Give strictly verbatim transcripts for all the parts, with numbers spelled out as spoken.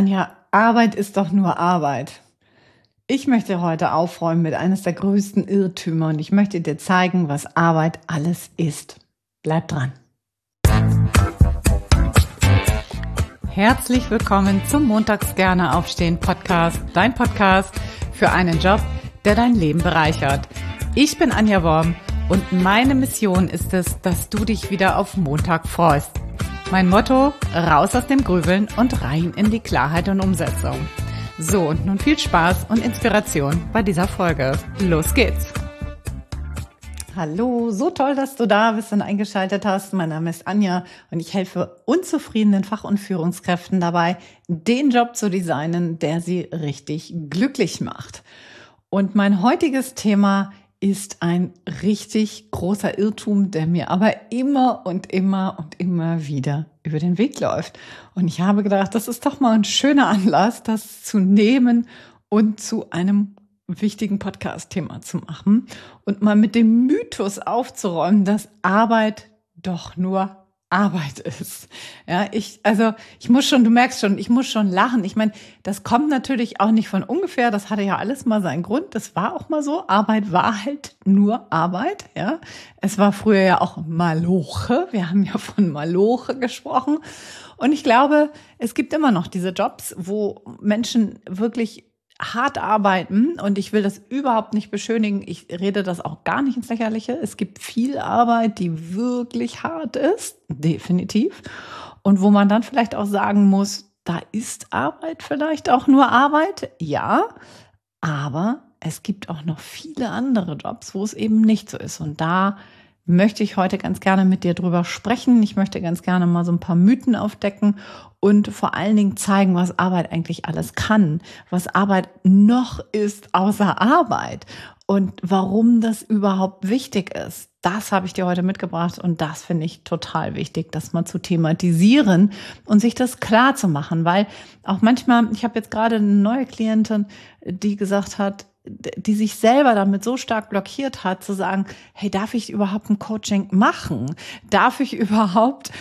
Anja, Arbeit ist doch nur Arbeit. Ich möchte heute aufräumen mit eines der größten Irrtümer und ich möchte dir zeigen, was Arbeit alles ist. Bleib dran. Herzlich willkommen zum Montags gerne aufstehen Podcast, dein Podcast für einen Job, der dein Leben bereichert. Ich bin Anja Worm und meine Mission ist es, dass du dich wieder auf Montag freust. Mein Motto: raus aus dem Grübeln und rein in die Klarheit und Umsetzung. So, und nun viel Spaß und Inspiration bei dieser Folge. Los geht's! Hallo, so toll, dass du da bist und eingeschaltet hast. Mein Name ist Anja und ich helfe unzufriedenen Fach- und Führungskräften dabei, den Job zu designen, der sie richtig glücklich macht. Und mein heutiges Thema ist ein richtig großer Irrtum, der mir aber immer und immer und immer wieder über den Weg läuft. Und ich habe gedacht, das ist doch mal ein schöner Anlass, das zu nehmen und zu einem wichtigen Podcast-Thema zu machen und mal mit dem Mythos aufzuräumen, dass Arbeit doch nur Arbeit ist. Ja, ich, also, ich muss schon, du merkst schon, ich muss schon lachen. Ich meine, das kommt natürlich auch nicht von ungefähr. Das hatte ja alles mal seinen Grund. Das war auch mal so. Arbeit war halt nur Arbeit, ja. Es war früher ja auch Maloche. Wir haben ja von Maloche gesprochen. Und ich glaube, es gibt immer noch diese Jobs, wo Menschen wirklich hart arbeiten, und ich will das überhaupt nicht beschönigen. Ich rede das auch gar nicht ins Lächerliche. Es gibt viel Arbeit, die wirklich hart ist, definitiv. Und wo man dann vielleicht auch sagen muss, da ist Arbeit vielleicht auch nur Arbeit, ja. Aber es gibt auch noch viele andere Jobs, wo es eben nicht so ist. Und da möchte ich heute ganz gerne mit dir drüber sprechen. Ich möchte ganz gerne mal so ein paar Mythen aufdecken und vor allen Dingen zeigen, was Arbeit eigentlich alles kann, was Arbeit noch ist außer Arbeit und warum das überhaupt wichtig ist. Das habe ich dir heute mitgebracht und das finde ich total wichtig, das mal zu thematisieren und sich das klar zu machen, weil auch manchmal, ich habe jetzt gerade eine neue Klientin, die gesagt hat, die sich selber damit so stark blockiert hat, zu sagen, hey, darf ich überhaupt ein Coaching machen? Darf ich überhaupt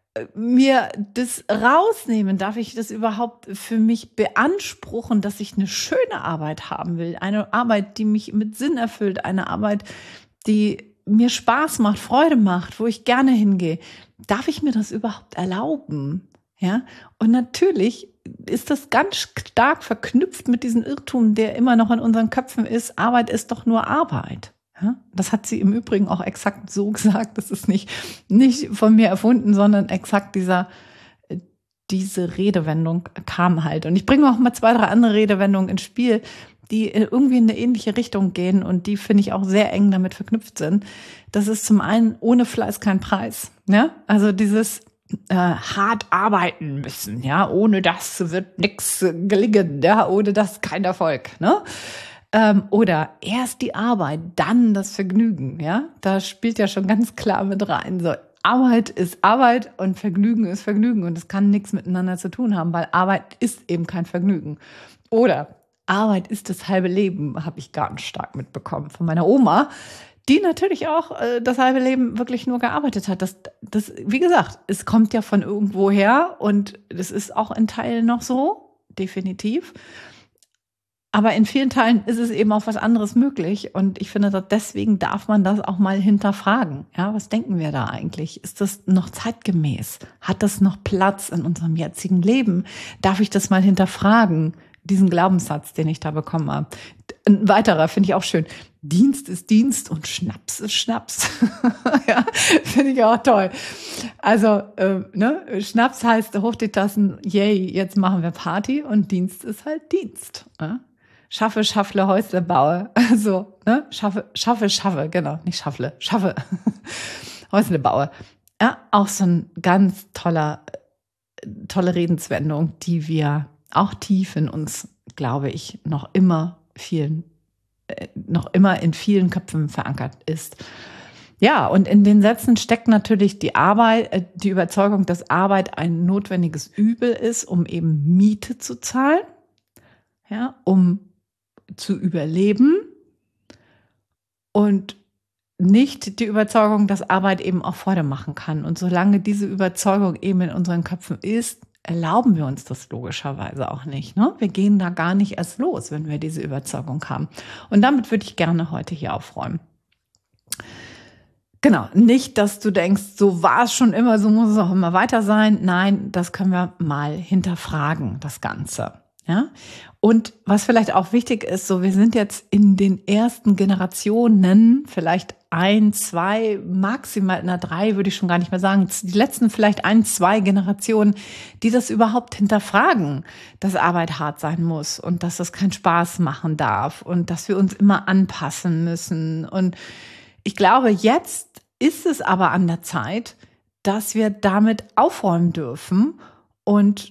mir das rausnehmen? Darf ich das überhaupt für mich beanspruchen, dass ich eine schöne Arbeit haben will? Eine Arbeit, die mich mit Sinn erfüllt, eine Arbeit, die mir Spaß macht, Freude macht, wo ich gerne hingehe. Darf ich mir das überhaupt erlauben? Ja, und natürlich ist das ganz stark verknüpft mit diesem Irrtum, der immer noch in unseren Köpfen ist. Arbeit ist doch nur Arbeit. Ja, das hat sie im Übrigen auch exakt so gesagt. Das ist nicht, nicht von mir erfunden, sondern exakt dieser, diese Redewendung kam halt. Und ich bringe auch mal zwei, drei andere Redewendungen ins Spiel, die irgendwie in eine ähnliche Richtung gehen und die, finde ich, auch sehr eng damit verknüpft sind. Das ist zum einen: ohne Fleiß kein Preis. Ja, also dieses Äh, hart arbeiten müssen, ja, ohne das wird nichts gelingen, ja, ohne das kein Erfolg, ne? Ähm, oder erst die Arbeit, dann das Vergnügen, ja, da spielt ja schon ganz klar mit rein, so Arbeit ist Arbeit und Vergnügen ist Vergnügen und es kann nichts miteinander zu tun haben, weil Arbeit ist eben kein Vergnügen. Oder Arbeit ist das halbe Leben, habe ich ganz stark mitbekommen von meiner Oma, die natürlich auch äh, das halbe Leben wirklich nur gearbeitet hat. Das, das, wie gesagt, es kommt ja von irgendwo her und das ist auch in Teilen noch so, definitiv. Aber in vielen Teilen ist es eben auch was anderes möglich und ich finde, deswegen darf man das auch mal hinterfragen. Ja, was denken wir da eigentlich? Ist das noch zeitgemäß? Hat das noch Platz in unserem jetzigen Leben? Darf ich das mal hinterfragen? Diesen Glaubenssatz, den ich da bekommen habe. Ein weiterer finde ich auch schön. Dienst ist Dienst und Schnaps ist Schnaps. Ja, finde ich auch toll. Also, äh, ne, Schnaps heißt hoch die Tassen, yay, jetzt machen wir Party, und Dienst ist halt Dienst. Ne? Schaffe, schaffle, Häusle baue. Also, ne, schaffe, schaffe, schaffe, genau, nicht schaffle, schaffe. Häusle baue. Ja, auch so ein ganz toller, tolle Redenswendung, die wir auch tief in uns, glaube ich, noch immer vielen, äh, noch immer in vielen Köpfen verankert ist. Ja, und in den Sätzen steckt natürlich die Arbeit, äh, die Überzeugung, dass Arbeit ein notwendiges Übel ist, um eben Miete zu zahlen, ja, um zu überleben, und nicht die Überzeugung, dass Arbeit eben auch Freude machen kann. Und solange diese Überzeugung eben in unseren Köpfen ist, erlauben wir uns das logischerweise auch nicht. Ne? Wir gehen da gar nicht erst los, wenn wir diese Überzeugung haben. Und damit würde ich gerne heute hier aufräumen. Genau, nicht, dass du denkst, so war es schon immer, so muss es auch immer weiter sein. Nein, das können wir mal hinterfragen, das Ganze. Ja? Und was vielleicht auch wichtig ist, so wir sind jetzt in den ersten Generationen, vielleicht ein, zwei, maximal na drei, würde ich schon gar nicht mehr sagen, die letzten vielleicht ein, zwei Generationen, die das überhaupt hinterfragen, dass Arbeit hart sein muss und dass das keinen Spaß machen darf und dass wir uns immer anpassen müssen. Und ich glaube, jetzt ist es aber an der Zeit, dass wir damit aufräumen dürfen. Und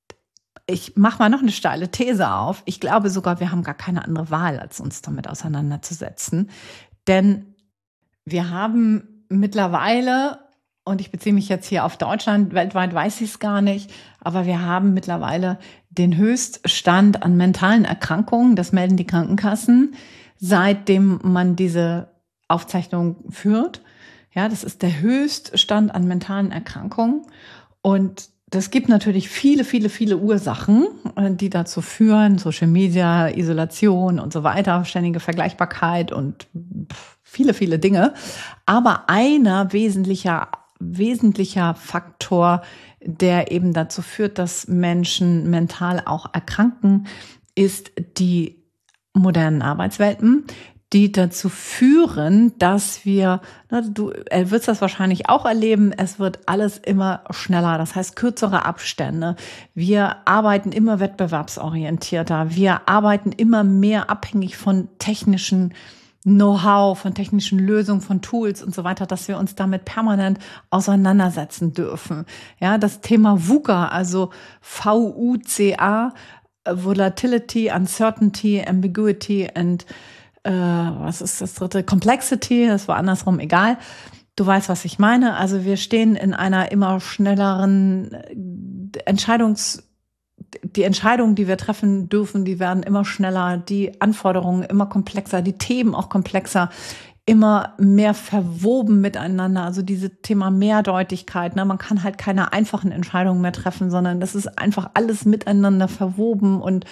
ich mache mal noch eine steile These auf. Ich glaube sogar, wir haben gar keine andere Wahl, als uns damit auseinanderzusetzen. Denn wir haben mittlerweile, und ich beziehe mich jetzt hier auf Deutschland, weltweit weiß ich es gar nicht, aber wir haben mittlerweile den Höchststand an mentalen Erkrankungen, das melden die Krankenkassen, seitdem man diese Aufzeichnung führt. Ja, das ist der Höchststand an mentalen Erkrankungen. Und das gibt natürlich viele, viele, viele Ursachen, die dazu führen, Social Media, Isolation und so weiter, ständige Vergleichbarkeit und viele, viele Dinge. Aber einer wesentlicher, wesentlicher Faktor, der eben dazu führt, dass Menschen mental auch erkranken, ist die modernen Arbeitswelten, die dazu führen, dass wir, ne, du wirst das wahrscheinlich auch erleben, es wird alles immer schneller, das heißt kürzere Abstände. Wir arbeiten immer wettbewerbsorientierter, wir arbeiten immer mehr abhängig von technischen Know-how, von technischen Lösungen, von Tools und so weiter, dass wir uns damit permanent auseinandersetzen dürfen. Ja, das Thema VUCA, also V U C A, Volatility, Uncertainty, Ambiguity and Äh, was ist das dritte? Complexity, das war andersrum, egal. Du weißt, was ich meine. Also wir stehen in einer immer schnelleren Entscheidungs, die Entscheidungen, die wir treffen dürfen, die werden immer schneller, die Anforderungen immer komplexer, die Themen auch komplexer, immer mehr verwoben miteinander. Also dieses Thema Mehrdeutigkeit, ne? Man kann halt keine einfachen Entscheidungen mehr treffen, sondern das ist einfach alles miteinander verwoben und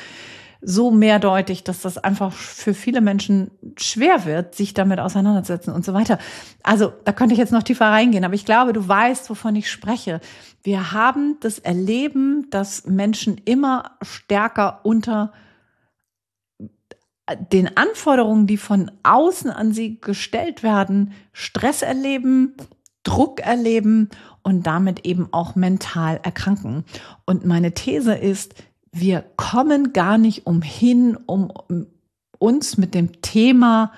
so mehrdeutig, dass das einfach für viele Menschen schwer wird, sich damit auseinanderzusetzen und so weiter. Also da könnte ich jetzt noch tiefer reingehen, aber ich glaube, du weißt, wovon ich spreche. Wir haben das Erleben, dass Menschen immer stärker unter den Anforderungen, die von außen an sie gestellt werden, Stress erleben, Druck erleben und damit eben auch mental erkranken. Und meine These ist, wir kommen gar nicht umhin, um uns mit dem Thema,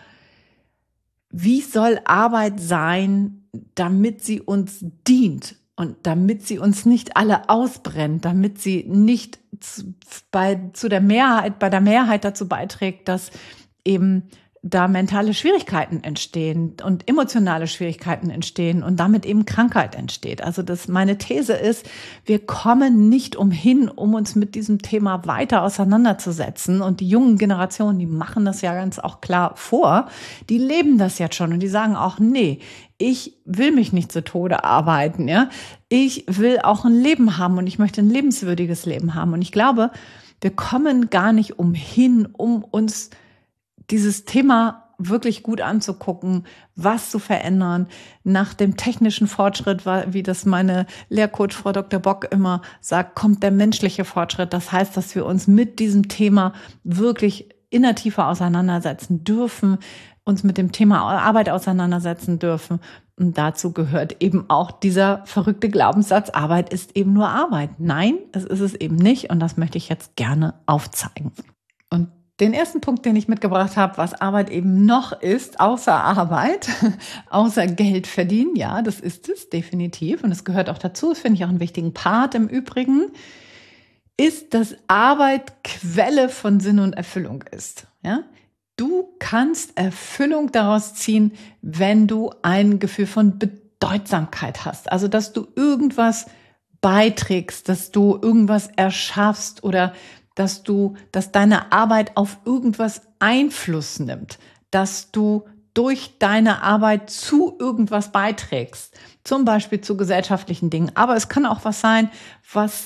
wie soll Arbeit sein, damit sie uns dient und damit sie uns nicht alle ausbrennt, damit sie nicht zu, bei, zu der Mehrheit, bei der Mehrheit dazu beiträgt, dass eben da mentale Schwierigkeiten entstehen und emotionale Schwierigkeiten entstehen und damit eben Krankheit entsteht. Also das, meine These ist, wir kommen nicht umhin, um uns mit diesem Thema weiter auseinanderzusetzen. Und die jungen Generationen, die machen das ja ganz auch klar vor, die leben das jetzt schon und die sagen auch, nee, ich will mich nicht zu Tode arbeiten, ja. Ich will auch ein Leben haben und ich möchte ein lebenswürdiges Leben haben. Und ich glaube, wir kommen gar nicht umhin, um uns dieses Thema wirklich gut anzugucken, was zu verändern, nach dem technischen Fortschritt, wie das meine Lehrcoach Frau Doktor Bock immer sagt, kommt der menschliche Fortschritt. Das heißt, dass wir uns mit diesem Thema wirklich in der Tiefe auseinandersetzen dürfen, uns mit dem Thema Arbeit auseinandersetzen dürfen. Und dazu gehört eben auch dieser verrückte Glaubenssatz, Arbeit ist eben nur Arbeit. Nein, das ist es eben nicht. Und das möchte ich jetzt gerne aufzeigen. Und den ersten Punkt, den ich mitgebracht habe, was Arbeit eben noch ist, außer Arbeit, außer Geld verdienen, ja, das ist es definitiv und es gehört auch dazu, das finde ich auch einen wichtigen Part im Übrigen, ist, dass Arbeit Quelle von Sinn und Erfüllung ist. Ja? Du kannst Erfüllung daraus ziehen, wenn du ein Gefühl von Bedeutsamkeit hast, also dass du irgendwas beiträgst, dass du irgendwas erschaffst oder dass du, dass deine Arbeit auf irgendwas Einfluss nimmt, dass du durch deine Arbeit zu irgendwas beiträgst, zum Beispiel zu gesellschaftlichen Dingen. Aber es kann auch was sein, was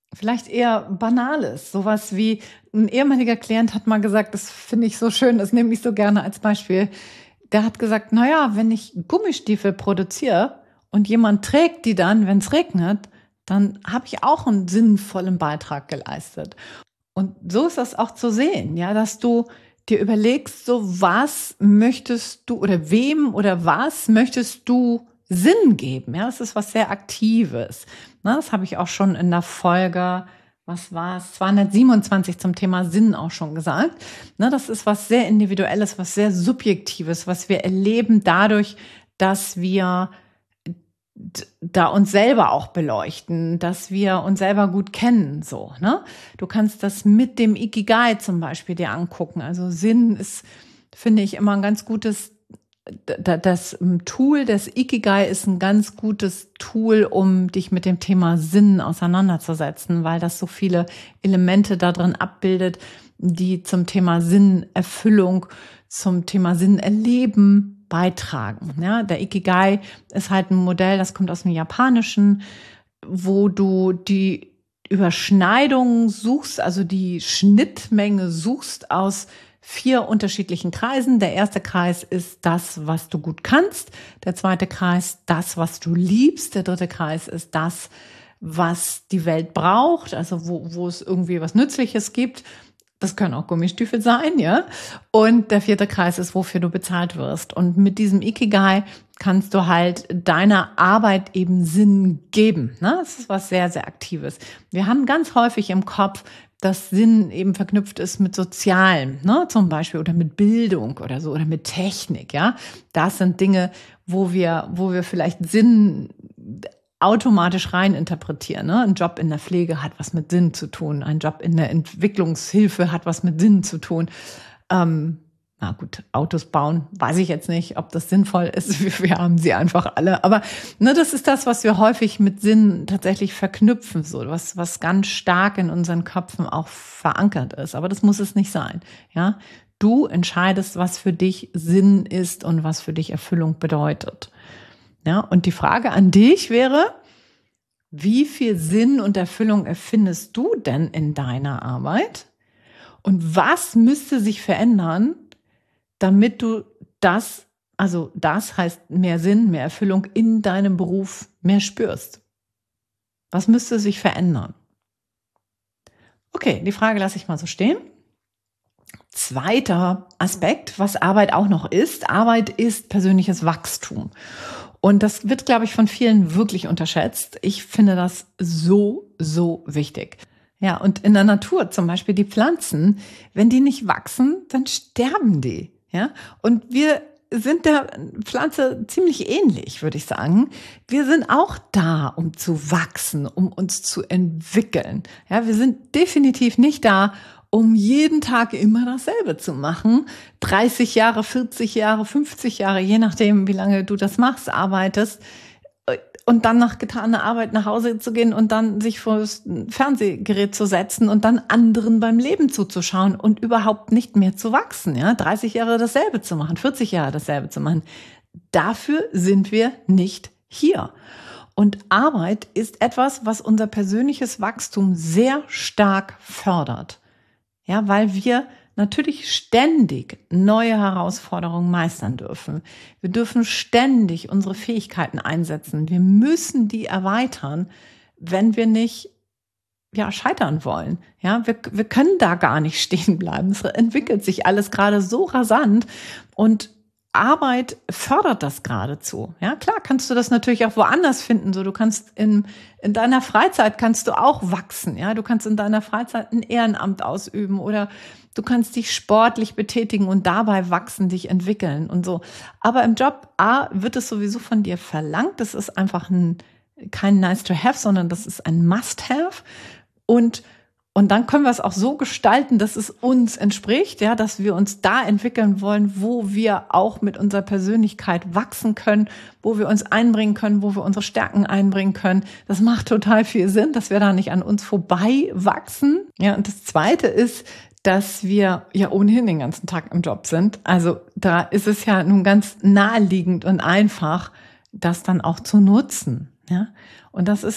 vielleicht eher Banales. Sowas wie ein ehemaliger Klient hat mal gesagt, das finde ich so schön, das nehme ich so gerne als Beispiel. Der hat gesagt, na ja, wenn ich Gummistiefel produziere und jemand trägt die dann, wenn es regnet, dann habe ich auch einen sinnvollen Beitrag geleistet. Und so ist das auch zu sehen, ja, dass du dir überlegst, so was möchtest du oder wem oder was möchtest du Sinn geben? Ja, das ist was sehr Aktives. Na, das habe ich auch schon in der Folge, was war es, zweihundertsiebenundzwanzig zum Thema Sinn auch schon gesagt. Na, das ist was sehr Individuelles, was sehr Subjektives, was wir erleben dadurch, dass wir da uns selber auch beleuchten, dass wir uns selber gut kennen, so, ne? Du kannst das mit dem Ikigai zum Beispiel dir angucken. Also Sinn ist, finde ich, immer ein ganz gutes, das Tool des Ikigai ist ein ganz gutes Tool, um dich mit dem Thema Sinn auseinanderzusetzen, weil das so viele Elemente da drin abbildet, die zum Thema Sinnerfüllung, zum Thema Sinnerleben beitragen. Ja, der Ikigai ist halt ein Modell, das kommt aus dem Japanischen, wo du die Überschneidung suchst, also die Schnittmenge suchst aus vier unterschiedlichen Kreisen. Der erste Kreis ist das, was du gut kannst. Der zweite Kreis, das, was du liebst. Der dritte Kreis ist das, was die Welt braucht, also wo, wo es irgendwie was Nützliches gibt. Das können auch Gummistiefel sein, ja. Und der vierte Kreis ist, wofür du bezahlt wirst. Und mit diesem Ikigai kannst du halt deiner Arbeit eben Sinn geben. Ne? Das ist was sehr, sehr Aktives. Wir haben ganz häufig im Kopf, dass Sinn eben verknüpft ist mit Sozialem, ne? Zum Beispiel, oder mit Bildung oder so, oder mit Technik, ja. Das sind Dinge, wo wir, wo wir vielleicht Sinn automatisch rein interpretieren. Ne? Ein Job in der Pflege hat was mit Sinn zu tun. Ein Job in der Entwicklungshilfe hat was mit Sinn zu tun. Ähm, na gut, Autos bauen, weiß ich jetzt nicht, ob das sinnvoll ist. Wir, wir haben sie einfach alle. Aber ne, das ist das, was wir häufig mit Sinn tatsächlich verknüpfen, so was, was ganz stark in unseren Köpfen auch verankert ist. Aber das muss es nicht sein. Ja, du entscheidest, was für dich Sinn ist und was für dich Erfüllung bedeutet. Ja, und die Frage an dich wäre, wie viel Sinn und Erfüllung erfindest du denn in deiner Arbeit? Und was müsste sich verändern, damit du das, also das heißt mehr Sinn, mehr Erfüllung in deinem Beruf mehr spürst? Was müsste sich verändern? Okay, die Frage lasse ich mal so stehen. Zweiter Aspekt, was Arbeit auch noch ist. Arbeit ist persönliches Wachstum. Und das wird, glaube ich, von vielen wirklich unterschätzt. Ich finde das so, so wichtig. Ja, und in der Natur, zum Beispiel die Pflanzen, wenn die nicht wachsen, dann sterben die. Ja, und wir sind der Pflanze ziemlich ähnlich, würde ich sagen. Wir sind auch da, um zu wachsen, um uns zu entwickeln. Ja, wir sind definitiv nicht da, um jeden Tag immer dasselbe zu machen. dreißig Jahre, vierzig Jahre, fünfzig Jahre, je nachdem, wie lange du das machst, arbeitest. Und dann nach getaner Arbeit nach Hause zu gehen und dann sich vor das Fernsehgerät zu setzen und dann anderen beim Leben zuzuschauen und überhaupt nicht mehr zu wachsen. Ja, dreißig Jahre dasselbe zu machen, vierzig Jahre dasselbe zu machen. Dafür sind wir nicht hier. Und Arbeit ist etwas, was unser persönliches Wachstum sehr stark fördert. Ja, weil wir natürlich ständig neue Herausforderungen meistern dürfen. Wir dürfen ständig unsere Fähigkeiten einsetzen. Wir müssen die erweitern, wenn wir nicht ja, scheitern wollen. Ja, wir, wir können da gar nicht stehen bleiben. Es entwickelt sich alles gerade so rasant und Arbeit fördert das geradezu. Ja, klar kannst du das natürlich auch woanders finden. So, du kannst in, in deiner Freizeit kannst du auch wachsen. Ja, du kannst in deiner Freizeit ein Ehrenamt ausüben oder du kannst dich sportlich betätigen und dabei wachsen, dich entwickeln und so. Aber im Job A wird es sowieso von dir verlangt. Das ist einfach ein, kein nice to have, sondern das ist ein must have. Und Und dann können wir es auch so gestalten, dass es uns entspricht, ja, dass wir uns da entwickeln wollen, wo wir auch mit unserer Persönlichkeit wachsen können, wo wir uns einbringen können, wo wir unsere Stärken einbringen können. Das macht total viel Sinn, dass wir da nicht an uns vorbei wachsen. Ja, und das Zweite ist, dass wir ja ohnehin den ganzen Tag im Job sind. Also da ist es ja nun ganz naheliegend und einfach, das dann auch zu nutzen. Ja, und das ist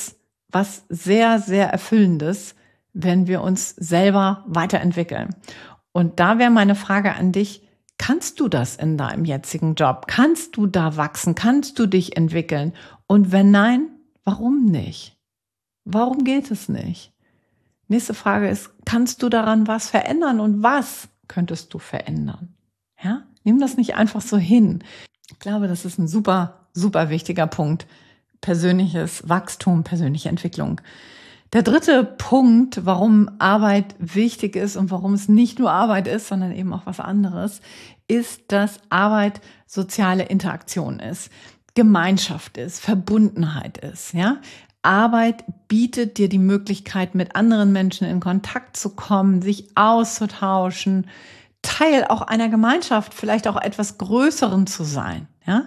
was sehr, sehr Erfüllendes, wenn wir uns selber weiterentwickeln. Und da wäre meine Frage an dich: Kannst du das in deinem jetzigen Job? Kannst du da wachsen? Kannst du dich entwickeln? Und wenn nein, warum nicht? Warum geht es nicht? Nächste Frage ist: Kannst du daran was verändern und was könntest du verändern? Ja? Nimm das nicht einfach so hin. Ich glaube, das ist ein super, super wichtiger Punkt. Persönliches Wachstum, persönliche Entwicklung. Der dritte Punkt, warum Arbeit wichtig ist und warum es nicht nur Arbeit ist, sondern eben auch was anderes, ist, dass Arbeit soziale Interaktion ist, Gemeinschaft ist, Verbundenheit ist. Ja? Arbeit bietet dir die Möglichkeit, mit anderen Menschen in Kontakt zu kommen, sich auszutauschen, Teil auch einer Gemeinschaft, vielleicht auch etwas Größeren zu sein. Ja?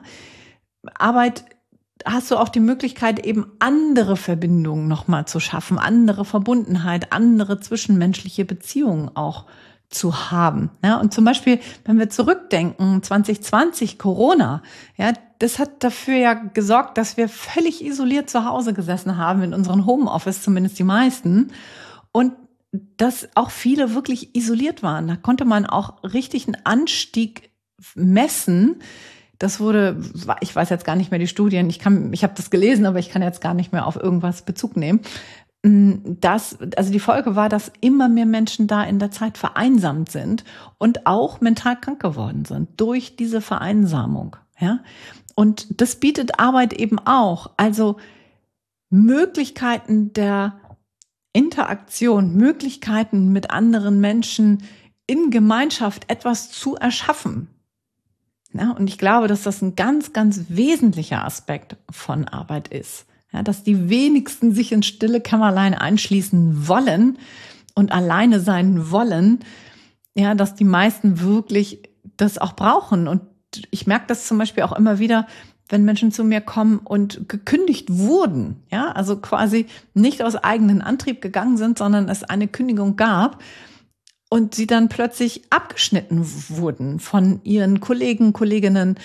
Arbeit hast du auch die Möglichkeit, eben andere Verbindungen nochmal zu schaffen, andere Verbundenheit, andere zwischenmenschliche Beziehungen auch zu haben. Ja, und zum Beispiel, wenn wir zurückdenken, zwanzig zwanzig, Corona, ja, das hat dafür ja gesorgt, dass wir völlig isoliert zu Hause gesessen haben, in unseren Homeoffice, zumindest die meisten, und dass auch viele wirklich isoliert waren. Da konnte man auch richtig einen Anstieg messen. Das wurde, ich weiß jetzt gar nicht mehr die Studien, ich kann, ich habe das gelesen, aber ich kann jetzt gar nicht mehr auf irgendwas Bezug nehmen. Das, also die Folge war, dass immer mehr Menschen da in der Zeit vereinsamt sind und auch mental krank geworden sind durch diese Vereinsamung. Ja? Und das bietet Arbeit eben auch. Also Möglichkeiten der Interaktion, Möglichkeiten mit anderen Menschen in Gemeinschaft etwas zu erschaffen. Ja, und ich glaube, dass das ein ganz, ganz wesentlicher Aspekt von Arbeit ist. Ja, dass die wenigsten sich in stille Kämmerlein einschließen wollen und alleine sein wollen. Ja, dass die meisten wirklich das auch brauchen. Und ich merke das zum Beispiel auch immer wieder, wenn Menschen zu mir kommen und gekündigt wurden. Ja, also quasi nicht aus eigenem Antrieb gegangen sind, sondern es eine Kündigung gab. Und sie dann plötzlich abgeschnitten wurden von ihren Kollegen, Kolleginnen,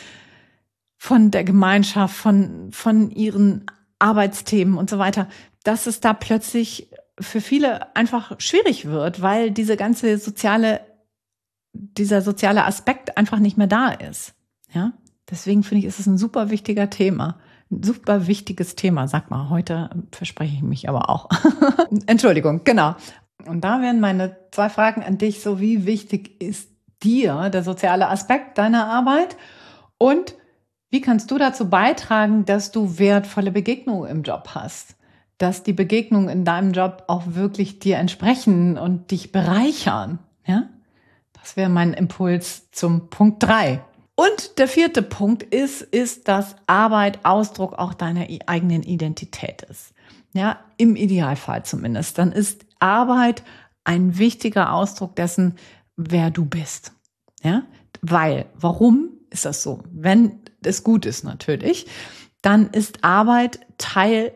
von der Gemeinschaft, von, von ihren Arbeitsthemen und so weiter, dass es da plötzlich für viele einfach schwierig wird, weil diese ganze soziale, dieser soziale Aspekt einfach nicht mehr da ist. Ja? Deswegen finde ich, ist es ein super wichtiger Thema. Ein super wichtiges Thema, sag mal. Heute verspreche ich mich aber auch. Entschuldigung, genau. Und da wären meine zwei Fragen an dich: So, wie wichtig ist dir der soziale Aspekt deiner Arbeit? Und wie kannst du dazu beitragen, dass du wertvolle Begegnungen im Job hast? Dass die Begegnungen in deinem Job auch wirklich dir entsprechen und dich bereichern? Ja? Das wäre mein Impuls zum Punkt drei. Und der vierte Punkt ist, ist, dass Arbeit Ausdruck auch deiner eigenen Identität ist. Ja, im Idealfall zumindest. Dann ist Arbeit ein wichtiger Ausdruck dessen, wer du bist. Ja, weil, warum ist das so? Wenn es gut ist natürlich, dann ist Arbeit Teil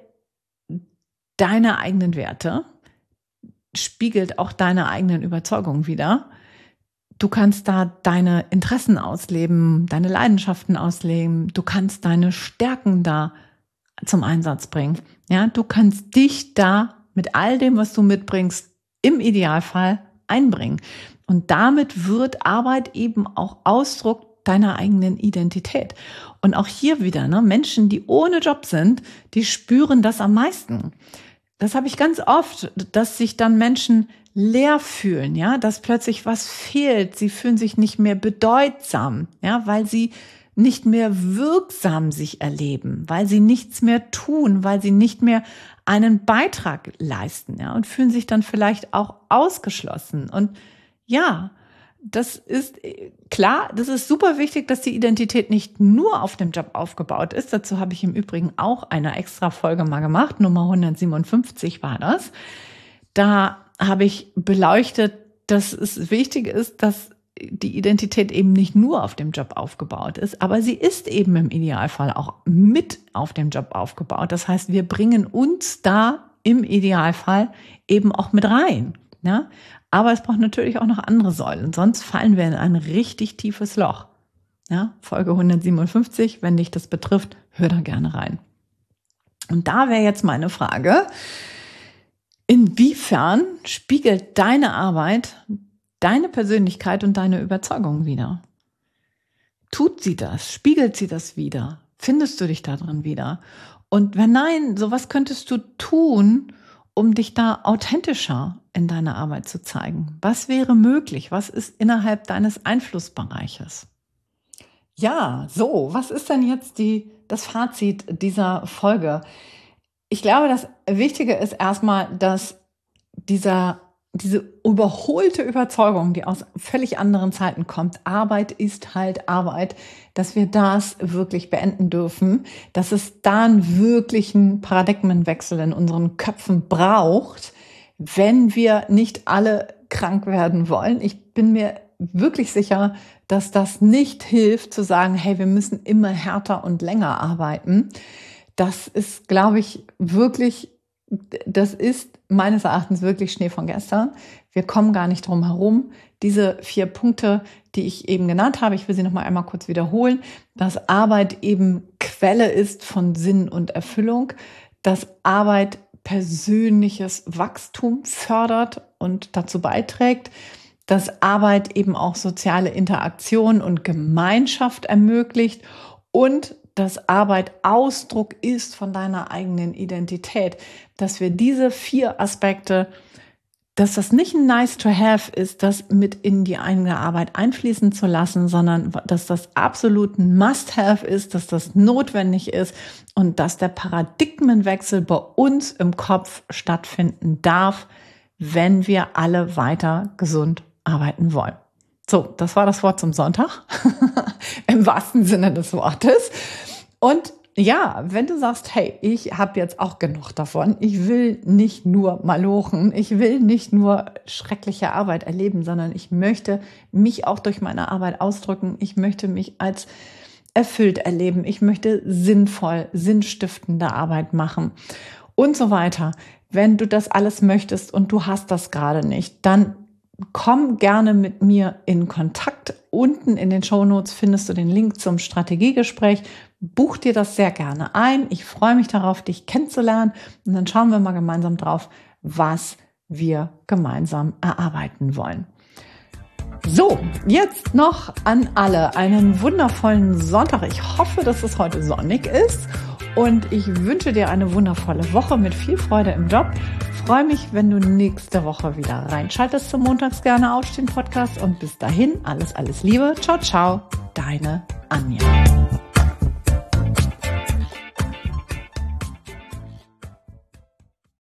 deiner eigenen Werte, spiegelt auch deine eigenen Überzeugungen wider. Du kannst da deine Interessen ausleben, deine Leidenschaften ausleben. Du kannst deine Stärken da zum Einsatz bringen. Ja, du kannst dich da mit all dem, was du mitbringst, im Idealfall einbringen. Und damit wird Arbeit eben auch Ausdruck deiner eigenen Identität. Und auch hier wieder, ne, Menschen, die ohne Job sind, die spüren das am meisten. Das habe ich ganz oft, dass sich dann Menschen leer fühlen, ja, dass plötzlich was fehlt. Sie fühlen sich nicht mehr bedeutsam, ja, weil sie nicht mehr wirksam sich erleben, weil sie nichts mehr tun, weil sie nicht mehr einen Beitrag leisten, ja, und fühlen sich dann vielleicht auch ausgeschlossen. Und ja, das ist klar, das ist super wichtig, dass die Identität nicht nur auf dem Job aufgebaut ist. Dazu habe ich im Übrigen auch eine extra Folge mal gemacht, Nummer hundertsiebenundfünfzig war das. Da habe ich beleuchtet, dass es wichtig ist, dass die Identität eben nicht nur auf dem Job aufgebaut ist, aber sie ist eben im Idealfall auch mit auf dem Job aufgebaut. Das heißt, wir bringen uns da im Idealfall eben auch mit rein. Ja? Aber es braucht natürlich auch noch andere Säulen, sonst fallen wir in ein richtig tiefes Loch. Ja? Folge hundertsiebenundfünfzig, wenn dich das betrifft, hör da gerne rein. Und da wäre jetzt meine Frage, inwiefern spiegelt deine Arbeit deine Persönlichkeit und deine Überzeugung wider? Tut sie das? Spiegelt sie das wider? Findest du dich da drin wieder? Und wenn nein, so was könntest du tun, um dich da authentischer in deiner Arbeit zu zeigen? Was wäre möglich? Was ist innerhalb deines Einflussbereiches? Ja, so, was ist denn jetzt die, das Fazit dieser Folge? Ich glaube, das Wichtige ist erstmal, dass dieser, diese überholte Überzeugung, die aus völlig anderen Zeiten kommt, Arbeit ist halt Arbeit, dass wir das wirklich beenden dürfen, dass es da einen wirklichen Paradigmenwechsel in unseren Köpfen braucht, wenn wir nicht alle krank werden wollen. Ich bin mir wirklich sicher, dass das nicht hilft, zu sagen, hey, wir müssen immer härter und länger arbeiten. Das ist, glaube ich, wirklich, das ist meines Erachtens wirklich Schnee von gestern. Wir kommen gar nicht drum herum. Diese vier Punkte, die ich eben genannt habe, ich will sie noch mal einmal kurz wiederholen, dass Arbeit eben Quelle ist von Sinn und Erfüllung, dass Arbeit persönliches Wachstum fördert und dazu beiträgt, dass Arbeit eben auch soziale Interaktion und Gemeinschaft ermöglicht und dass Arbeit Ausdruck ist von deiner eigenen Identität, dass wir diese vier Aspekte, dass das nicht ein nice to have ist, das mit in die eigene Arbeit einfließen zu lassen, sondern dass das absolut ein must have ist, dass das notwendig ist und dass der Paradigmenwechsel bei uns im Kopf stattfinden darf, wenn wir alle weiter gesund arbeiten wollen. So, das war das Wort zum Sonntag, im wahrsten Sinne des Wortes. Und ja, wenn du sagst, hey, ich habe jetzt auch genug davon, ich will nicht nur malochen, ich will nicht nur schreckliche Arbeit erleben, sondern ich möchte mich auch durch meine Arbeit ausdrücken, ich möchte mich als erfüllt erleben, ich möchte sinnvoll, sinnstiftende Arbeit machen und so weiter. Wenn du das alles möchtest und du hast das gerade nicht, dann komm gerne mit mir in Kontakt. Unten in den Shownotes findest du den Link zum Strategiegespräch. Buch dir das sehr gerne ein. Ich freue mich darauf, dich kennenzulernen. Und dann schauen wir mal gemeinsam drauf, was wir gemeinsam erarbeiten wollen. So, jetzt noch an alle einen wundervollen Sonntag. Ich hoffe, dass es heute sonnig ist. Und ich wünsche dir eine wundervolle Woche mit viel Freude im Job. Ich freue mich, wenn du nächste Woche wieder reinschaltest zum Montags gerne aufstehen Podcast. Und bis dahin, alles, alles Liebe. Ciao, ciao. Deine Anja.